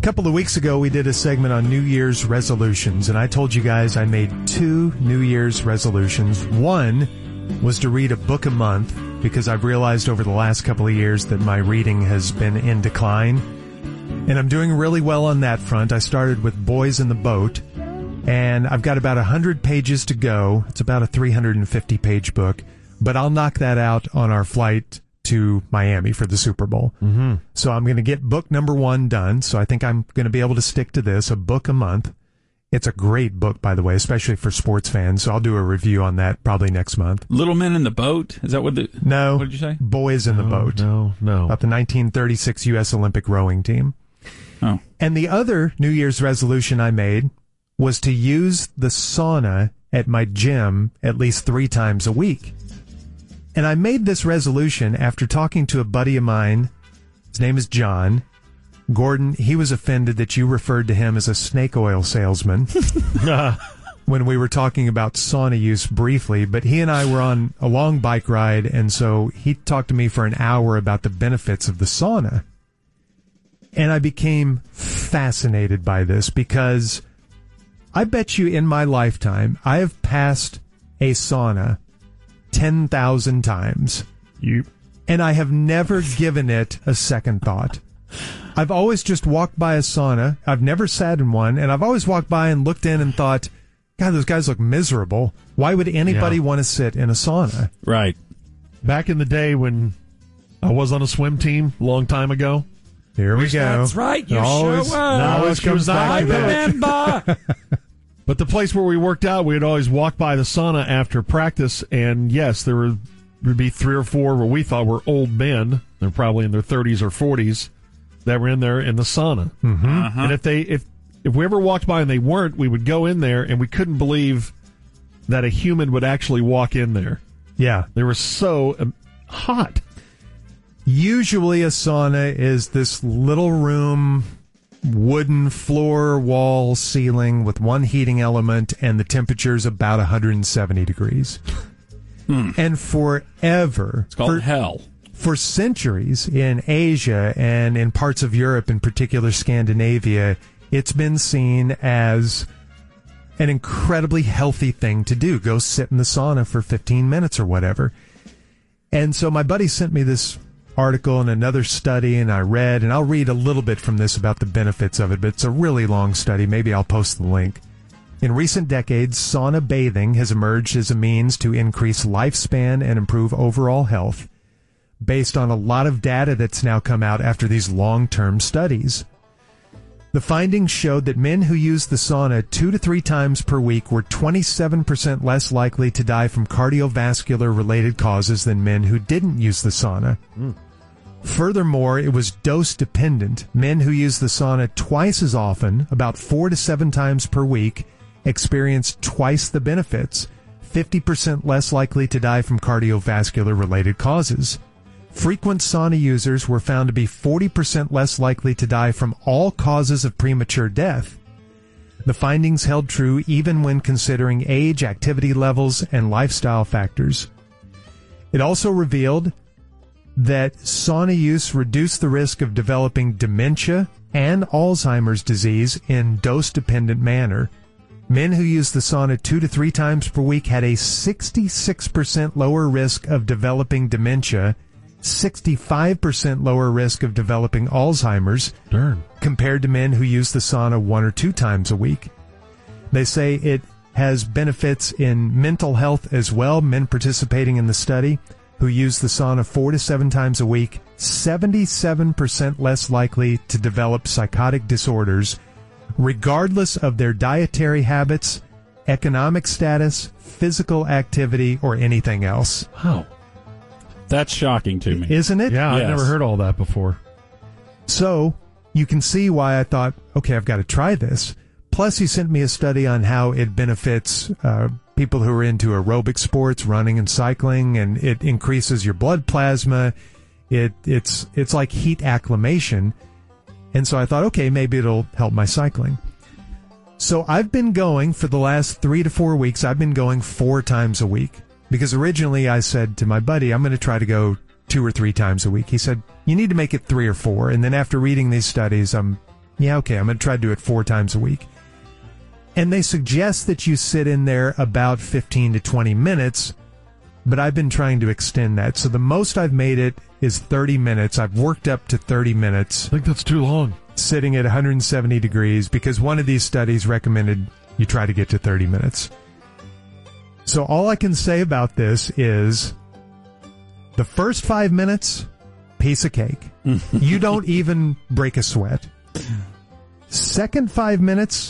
couple of weeks ago, we did a segment on New Year's resolutions, and I told you guys I made 2 New Year's resolutions. One was to read a book a month, because I've realized over the last couple of years that my reading has been in decline, and I'm doing really well on that front. I started with Boys in the Boat, and I've got about 100 pages to go. It's about a 350-page book, but I'll knock that out on our flight to Miami for the Super Bowl. Mm-hmm. So I'm going to get book number 1 done. So I think I'm going to be able to stick to this, a book a month. It's a great book, by the way, especially for sports fans. So I'll do a review on that probably next month. Little Men in the Boat? Is that what the... No. What did you say? Boys in the Boat. No. About the 1936 U.S. Olympic rowing team. Oh. And the other New Year's resolution I made was to use the sauna at my gym at least 3 times a week. And I made this resolution after talking to a buddy of mine. His name is John. Gordon, he was offended that you referred to him as a snake oil salesman when we were talking about sauna use briefly. But he and I were on a long bike ride, and so he talked to me for an hour about the benefits of the sauna. And I became fascinated by this because I bet you in my lifetime I have passed a sauna 10,000 times. And I have never given it a second thought. I've always just walked by a sauna. I've never sat in one, and I've always walked by and looked in and thought, God, those guys look miserable. Why would anybody want to sit in a sauna? Right. Back in the day when I was on a swim team a long time ago. Here we go. That's right. You sure was. Always comes back to that. Remember. But the place where we worked out, we'd always walk by the sauna after practice, and yes, there would be 3 or 4 what we thought were old men. They're probably in their 30s or 40s that were in there in the sauna. Mm-hmm. Uh-huh. And if we ever walked by and they weren't, we would go in there, and we couldn't believe that a human would actually walk in there. Yeah. They were so hot. Usually a sauna is this little room, wooden floor, wall, ceiling with one heating element, and the temperature's about 170 degrees. And forever, It's called hell. For centuries in Asia and in parts of Europe, in particular Scandinavia, it's been seen as an incredibly healthy thing to do. Go sit in the sauna for 15 minutes or whatever. And so my buddy sent me this article and another study, and I read, and I'll read a little bit from this about the benefits of it, but it's a really long study. Maybe I'll post the link. In recent decades, sauna bathing has emerged as a means to increase lifespan and improve overall health, based on a lot of data that's now come out after these long-term studies. The findings showed that men who used the sauna 2 to 3 times per week were 27% less likely to die from cardiovascular-related causes than men who didn't use the sauna. Furthermore, it was dose-dependent. Men who used the sauna twice as often, about 4 to 7 times per week, experienced twice the benefits, 50% less likely to die from cardiovascular-related causes. Frequent sauna users were found to be 40% less likely to die from all causes of premature death. The findings held true even when considering age, activity levels, and lifestyle factors. It also revealed that sauna use reduced the risk of developing dementia and Alzheimer's disease in dose-dependent manner. Men who used the sauna 2 to 3 times per week had a 66% lower risk of developing dementia, 65% lower risk of developing Alzheimer's compared to men who use the sauna 1 or 2 times a week. They say it has benefits in mental health as well. Men participating in the study who use the sauna 4 to 7 times a week, 77% less likely to develop psychotic disorders, regardless of their dietary habits, economic status, physical activity, or anything else. Wow. That's shocking to me. Isn't it? Yeah, Yes. I've never heard all that before. So you can see why I thought, okay, I've got to try this. Plus, he sent me a study on how it benefits people who are into aerobic sports, running and cycling, and it increases your blood plasma. It's like heat acclimation. And so I thought, okay, maybe it'll help my cycling. So I've been going for the last 3 to 4 weeks. I've been going 4 times a week. Because originally I said to my buddy, I'm going to try to go 2 or 3 times a week. He said, you need to make it 3 or 4. And then after reading these studies, I'm Yeah, okay, I'm going to try to do it 4 times a week. And they suggest that you sit in there about 15 to 20 minutes, but I've been trying to extend that. So the most I've made it is 30 minutes. I've worked up to 30 minutes. I think that's too long. Sitting at 170 degrees, because one of these studies recommended you try to get to 30 minutes. So all I can say about this is the first 5 minutes, piece of cake. You don't even break a sweat. Second 5 minutes,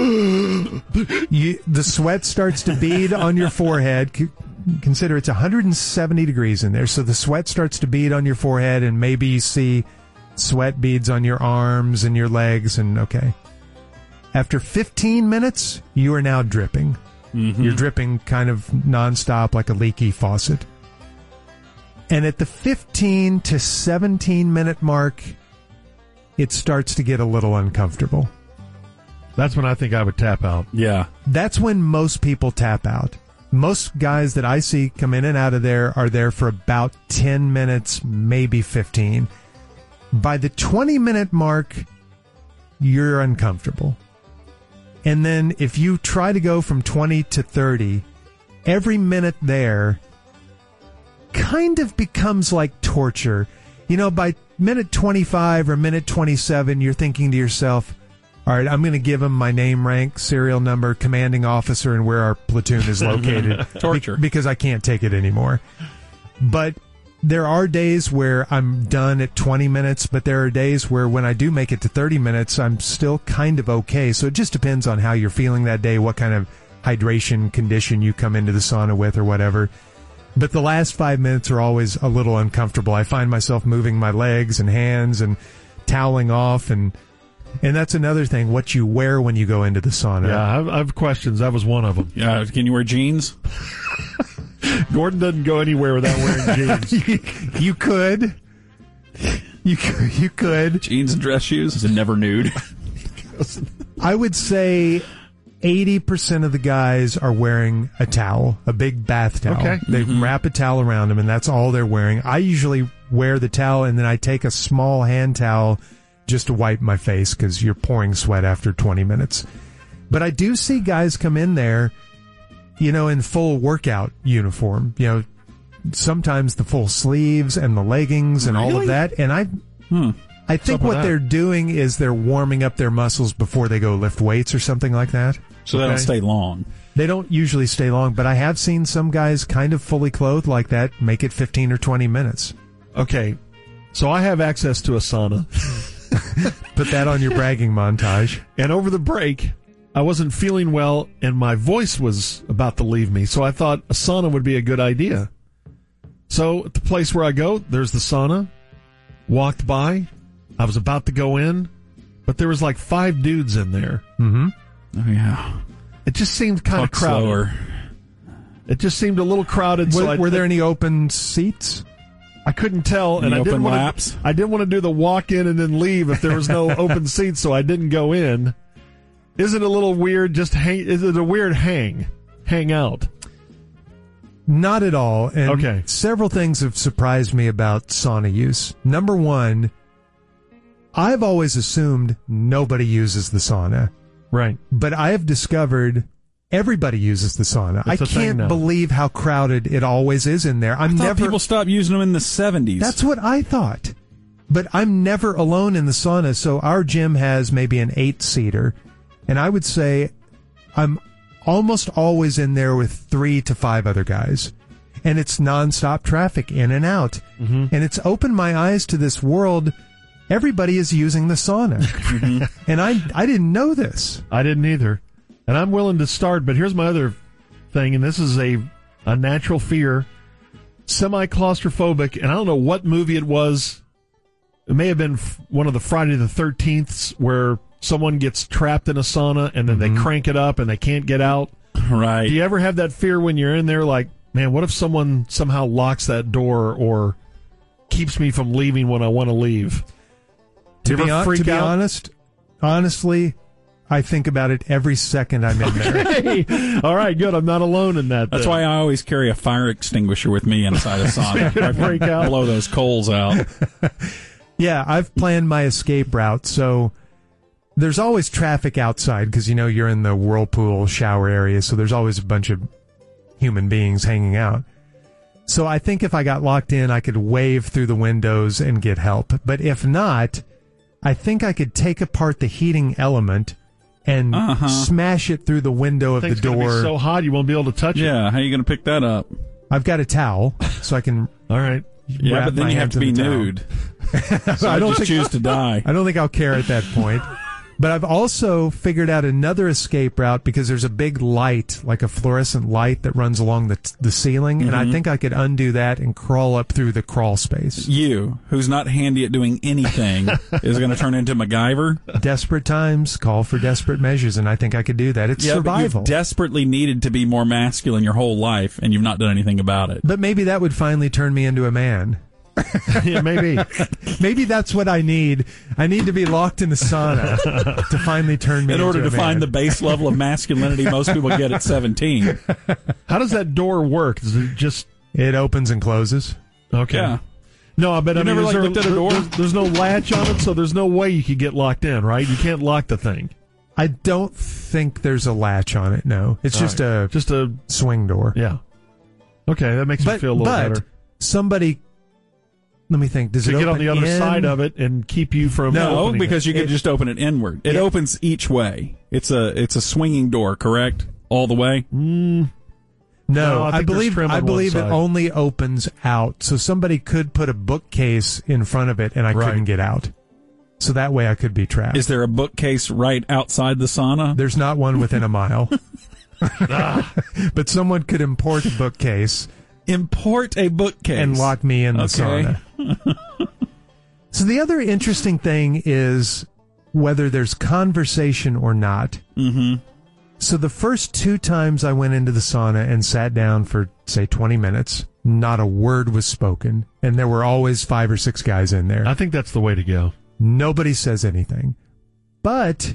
the sweat starts to bead on your forehead. Consider it's 170 degrees in there, so the sweat starts to bead on your forehead, and maybe you see sweat beads on your arms and your legs, and okay. After 15 minutes, you are now dripping. Mm-hmm. You're dripping kind of nonstop like a leaky faucet. And at the 15 to 17 minute mark, it starts to get a little uncomfortable. That's when I think I would tap out. Yeah. That's when most people tap out. Most guys that I see come in and out of there are there for about 10 minutes, maybe 15. By the 20-minute mark, you're uncomfortable. And then if you try to go from 20 to 30, every minute there kind of becomes like torture. You know, by minute 25 or minute 27, you're thinking to yourself, all right, I'm going to give him my name, rank, serial number, commanding officer, and where our platoon is located. Torture. Because I can't take it anymore. But there are days where I'm done at 20 minutes, but there are days where when I do make it to 30 minutes, I'm still kind of okay. So it just depends on how you're feeling that day, what kind of hydration condition you come into the sauna with or whatever. But the last 5 minutes are always a little uncomfortable. I find myself moving my legs and hands and toweling off, and that's another thing, what you wear when you go into the sauna. Yeah, I have questions. That was one of them. Yeah, can you wear jeans? Gordon doesn't go anywhere without wearing jeans. You could. You could. Jeans and dress shoes. Is it never nude? I would say 80% of the guys are wearing a towel, a big bath towel. Okay. They wrap a towel around them, and that's all they're wearing. I usually wear the towel, and then I take a small hand towel just to wipe my face, because you're pouring sweat after 20 minutes. But I do see guys come in there, you know, in full workout uniform, you know, sometimes the full sleeves and the leggings and all of that. And I think what they're doing is they're warming up their muscles before they go lift weights or something like that. So they don't stay long. They don't usually stay long, but I have seen some guys kind of fully clothed like that make it 15 or 20 minutes. Okay, so I have access to a sauna. Put that on your bragging montage. And over the break, I wasn't feeling well, and my voice was about to leave me, so I thought a sauna would be a good idea. So at the place where I go, there's the sauna. Walked by. I was about to go in, but there was like 5 dudes in there. Mm-hmm. Oh, yeah. It just seemed kind of crowded. Slower. It just seemed a little crowded. Were there any open seats? I couldn't tell, and I didn't want to do the walk in and then leave if there was no open seats, so I didn't go in. Is it a little weird? Is it a weird hang out? Not at all. And okay. Several things have surprised me about sauna use. Number one, I've always assumed nobody uses the sauna. Right. But I have discovered everybody uses the sauna. I can't believe how crowded it always is in there. I thought people stopped using them in the 70s. That's what I thought. But I'm never alone in the sauna. So our gym has maybe an 8-seater. And I would say I'm almost always in there with 3 to 5 other guys. And it's nonstop traffic in and out. Mm-hmm. And it's opened my eyes to this world. Everybody is using the sauna. Mm-hmm. And I didn't know this. I didn't either. And I'm willing to start, but here's my other thing, and this is a natural fear. Semi-claustrophobic, and I don't know what movie it was. It may have been one of the Friday the 13th where someone gets trapped in a sauna and then they crank it up and they can't get out. Right. Do you ever have that fear when you're in there, like, man, what if someone somehow locks that door or keeps me from leaving when I want to leave? To be honest, honestly, I think about it every second I'm in there. Hey, all right, good. I'm not alone in that. That's why I always carry a fire extinguisher with me inside a sauna. I break out, blow those coals out. Yeah, I've planned my escape route. So there's always traffic outside because, you're in the whirlpool shower area, so there's always a bunch of human beings hanging out. So I think if I got locked in, I could wave through the windows and get help. But if not, I think I could take apart the heating element and smash it through the window of the door. It's so hot you won't be able to touch it. Yeah, how are you going to pick that up? I've got a towel, so I can. All right. Yeah, but then you have to be nude. So I don't choose to die. I don't think I'll care at that point. But I've also figured out another escape route because there's a big light, like a fluorescent light that runs along the ceiling, and I think I could undo that and crawl up through the crawl space. You, who's not handy at doing anything, is going to turn into MacGyver? Desperate times call for desperate measures, and I think I could do that. It's survival. But you've desperately needed to be more masculine your whole life, and you've not done anything about it. But maybe that would finally turn me into a man. Yeah, maybe. Maybe that's what I need. I need to be locked in the sauna to finally turn me into a man. In order to find the base level of masculinity most people get at 17. How does that door work? Does it just... It opens and closes. Okay. Yeah. No, but I mean, never looked at a door? There's no latch on it, so there's no way you could get locked in, right? You can't lock the thing. I don't think there's a latch on it, no. It's just a swing door. Yeah. Okay, that makes me feel a little better. Somebody... Let me think. Does it get on the other in? side of it and keep you from No, because you can just open it inward. It opens each way. It's a swinging door, correct? All the way? No, I believe it only opens out. So somebody could put a bookcase in front of it and I couldn't get out. So that way I could be trapped. Is there a bookcase right outside the sauna? There's not one within a mile. But someone could import a bookcase. Import a bookcase. And lock me in the sauna. So the other interesting thing is whether there's conversation or not. Mm-hmm. So the first 2 times I went into the sauna and sat down for, say, 20 minutes, not a word was spoken. And there were always 5 or 6 guys in there. I think that's the way to go. Nobody says anything. But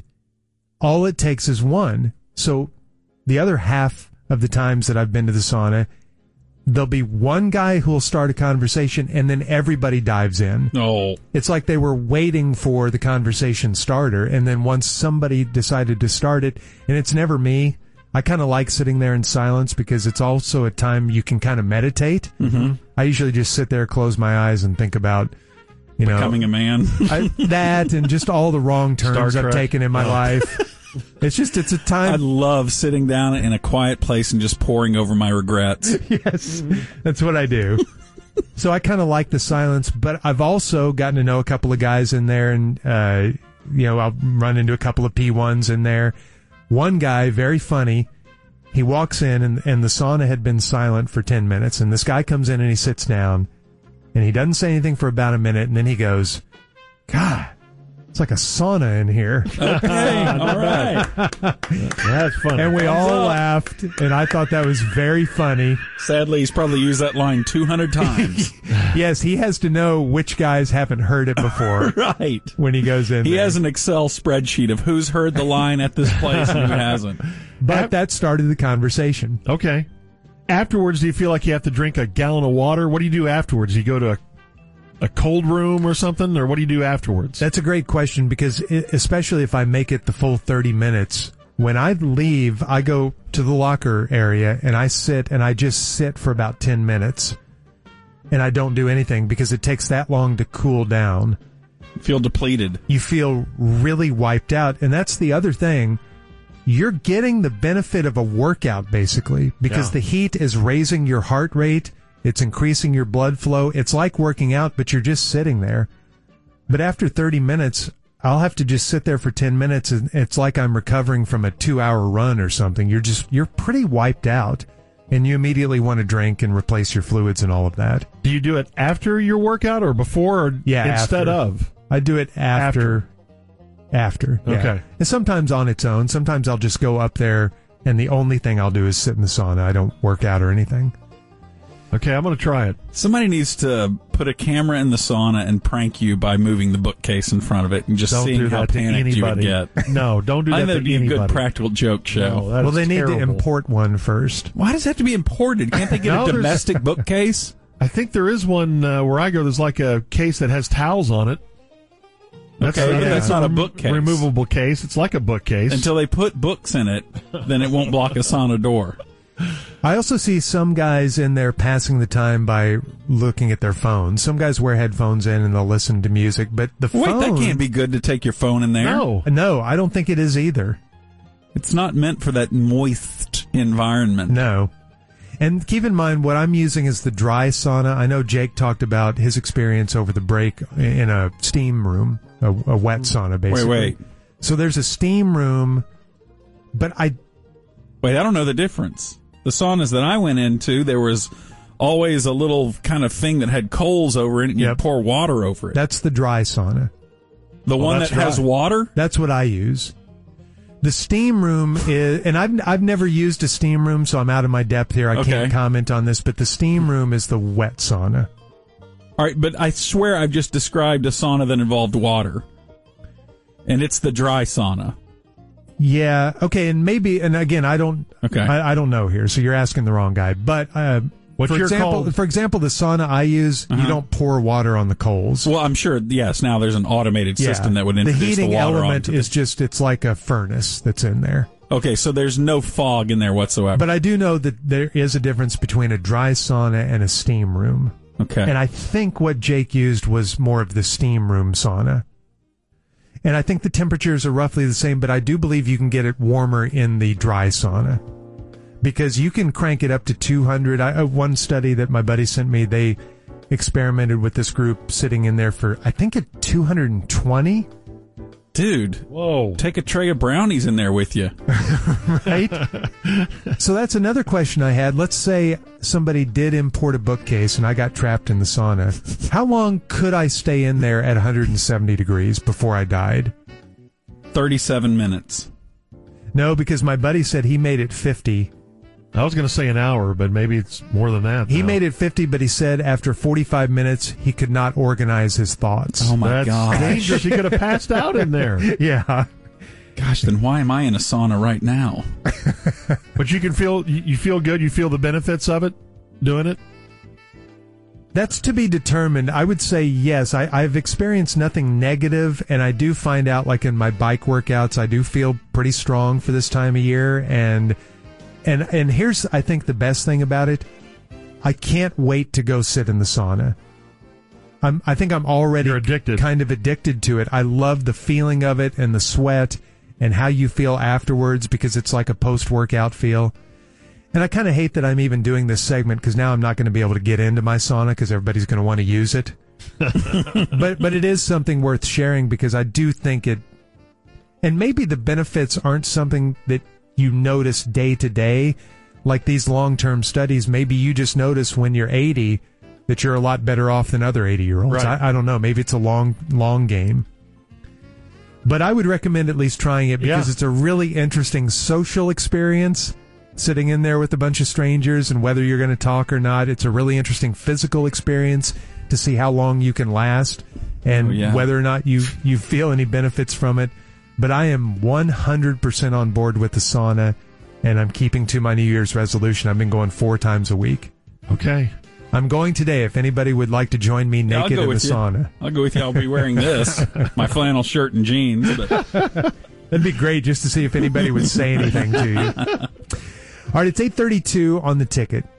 all it takes is one. So the other half of the times that I've been to the sauna, there'll be one guy who will start a conversation and then everybody dives in. Oh. It's like they were waiting for the conversation starter, and then once somebody decided to start it, and it's never me, I kind of like sitting there in silence because it's also a time you can kind of meditate. Mm-hmm. I usually just sit there, close my eyes, and think about, becoming a man. That and just all the wrong turns I've taken in my life. It's a time. I love sitting down in a quiet place and just poring over my regrets. Yes, that's what I do. So I kind of like the silence, but I've also gotten to know a couple of guys in there, and I'll run into a couple of P1s in there. One guy, very funny, he walks in and the sauna had been silent for 10 minutes, and this guy comes in and he sits down, and he doesn't say anything for about a minute, and then he goes, "God, it's like a sauna in here." Okay, all right. That's funny. And we all laughed, and I thought that was very funny. Sadly, he's probably used that line 200 times. Yes, he has to know which guys haven't heard it before. Right. When he goes in He there. has an Excel spreadsheet of who's heard the line at this place and who hasn't. But that started the conversation. Okay. Afterwards, do you feel like you have to drink a gallon of water? What do you do afterwards? Do you go to a cold room or something, or what do you do afterwards? That's a great question because especially if I make it the full 30 minutes, when I leave, I go to the locker area and I just sit for about 10 minutes and I don't do anything because it takes that long to cool down. You feel depleted. You feel really wiped out. And that's the other thing. You're getting the benefit of a workout basically because the heat is raising your heart rate. It's increasing your blood flow. It's like working out, but you're just sitting there. But after 30 minutes, I'll have to just sit there for 10 minutes, and it's like I'm recovering from a 2-hour run or something. You're pretty wiped out, and you immediately want to drink and replace your fluids and all of that. Do you do it after your workout or before or instead of? I do it after. After. Yeah. Okay. And sometimes on its own. Sometimes I'll just go up there, and the only thing I'll do is sit in the sauna. I don't work out or anything. Okay, I'm going to try it. Somebody needs to put a camera in the sauna and prank you by moving the bookcase in front of it and just seeing how panicked you would get. No, don't do that to anybody. I think that'd be a good practical joke show. No, they need to import one first. Why does it have to be imported? Can't they get a domestic bookcase? I think there is one where I go. There's like a case that has towels on it. That's not a bookcase. Removable case. It's like a bookcase. Until they put books in it, then it won't block a sauna door. I also see some guys in there passing the time by looking at their phones. Some guys wear headphones in and they'll listen to music, but the phone... Wait, that can't be good to take your phone in there. No, I don't think it is either. It's not meant for that moist environment. No. And keep in mind, what I'm using is the dry sauna. I know Jake talked about his experience over the break in a steam room, a wet sauna, basically. Wait. So there's a steam room, but I don't know the difference. The saunas that I went into, there was always a little kind of thing that had coals over it, and you pour water over it. That's the dry sauna. The one that has water? That's what I use. The steam room is, and I've never used a steam room, so I'm out of my depth here. I can't comment on this, but the steam room is the wet sauna. All right, but I swear I've just described a sauna that involved water, and it's the dry sauna. Yeah. Okay. And maybe, and again, I don't know here. So you're asking the wrong guy. But for example, the sauna I use, you don't pour water on the coals. Well, I'm sure. Yes. Now there's an automated system that would introduce the heating water element is just it's like a furnace that's in there. Okay. So there's no fog in there whatsoever. But I do know that there is a difference between a dry sauna and a steam room. Okay. And I think what Jake used was more of the steam room sauna. And I think the temperatures are roughly the same, but I do believe you can get it warmer in the dry sauna because you can crank it up to 200. One study that my buddy sent me, they experimented with this group sitting in there for, I think, at 220. Dude, whoa! Take a tray of brownies in there with you, right? So that's another question I had. Let's say somebody did import a bookcase and I got trapped in the sauna. How long could I stay in there at 170 degrees before I died? 37 minutes. No, because my buddy said he made it 50. I was going to say an hour, but maybe it's more than that. He made it 50, but he said after 45 minutes, he could not organize his thoughts. Oh, my God. That's dangerous. He could have passed out in there. Yeah. Gosh, then why am I in a sauna right now? But you can feel, you feel good? You feel the benefits of it, doing it? That's to be determined. I would say yes. I've experienced nothing negative, and I do find out, like in my bike workouts, I do feel pretty strong for this time of year, and here's, I think, the best thing about it. I can't wait to go sit in the sauna. I think I'm already kind of addicted to it. I love the feeling of it and the sweat and how you feel afterwards because it's like a post-workout feel. And I kind of hate that I'm even doing this segment because now I'm not going to be able to get into my sauna because everybody's going to want to use it. But it is something worth sharing because I do think it, and maybe the benefits aren't something that you notice day to day, like these long-term studies. Maybe you just notice when you're 80 that you're a lot better off than other 80-year-olds. Right. I don't know. Maybe it's a long game. But I would recommend at least trying it because it's a really interesting social experience, sitting in there with a bunch of strangers, and whether you're going to talk or not, it's a really interesting physical experience to see how long you can last and whether or not you feel any benefits from it. But I am 100% on board with the sauna, and I'm keeping to my New Year's resolution. I've been going 4 times a week. Okay. I'm going today. If anybody would like to join me naked in the sauna. I'll go with you. I'll be wearing this, my flannel shirt and jeans. But that'd be great just to see if anybody would say anything to you. All right, it's 8:32 on the ticket.